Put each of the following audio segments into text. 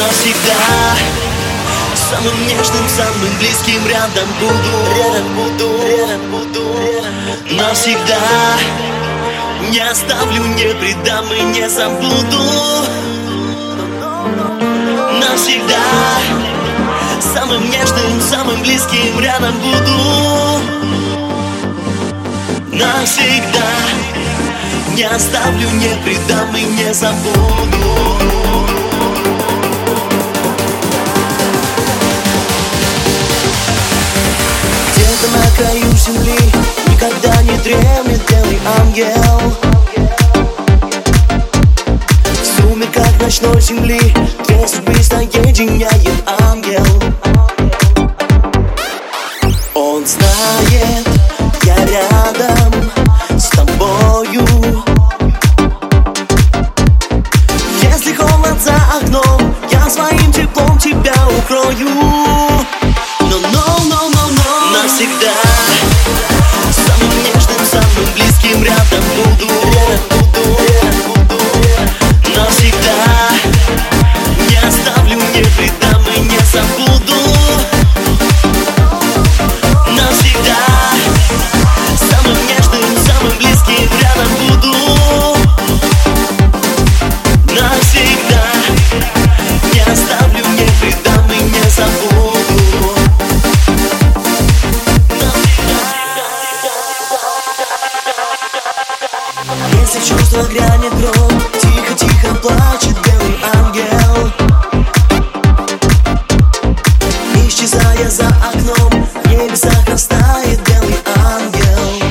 навсегда. Самым нежным, самым близким рядом буду. Навсегда. Не оставлю, не предам и не забуду. Навсегда. Самым нежным, самым близким рядом буду. Навсегда. Не оставлю, не предам и не забуду. Где-то на краю земли никогда не дремлет белый ангел. В сумерках ночной земли две судьбы соединяет ангел. Он знает, я рядом с тобою. Если холод за окном, я своим теплом тебя укрою. Навсегда. Самым нежным, самым близким рядом буду. Навсегда. Не оставлю, не предам и не забуду. Навсегда. Самым нежным, самым близким рядом буду. Навсегда. Не оставлю, не предам и не забуду. Если чувство грянет гром, тихо-тихо плачет белый ангел. Исчезая за окном, в небесах растает белый ангел.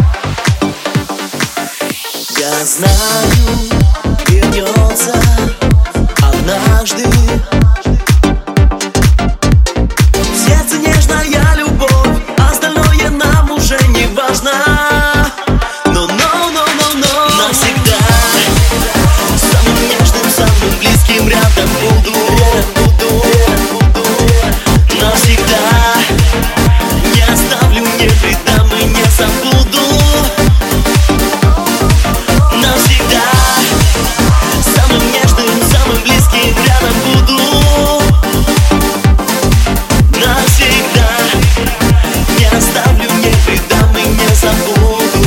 Я знаю, вернется однажды. В сердце нежная любовь, остальное нам уже не важно. Навсегда. Самым нежным, самым близким рядом буду. Навсегда. Не оставлю, не предам и не забуду. Навсегда. Самым нежным, самым близким рядом буду. Навсегда. Не оставлю, не предам и не забуду.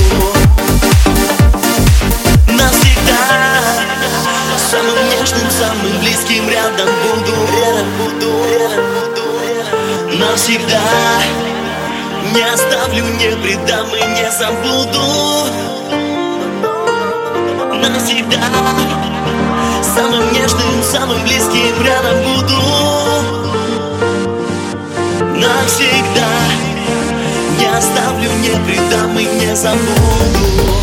Самым нежным, самым близким рядом буду. Навсегда. Не оставлю, не предам и не забуду. Навсегда. Самым нежным, самым близким рядом буду. Навсегда. Не оставлю, не предам и не забуду.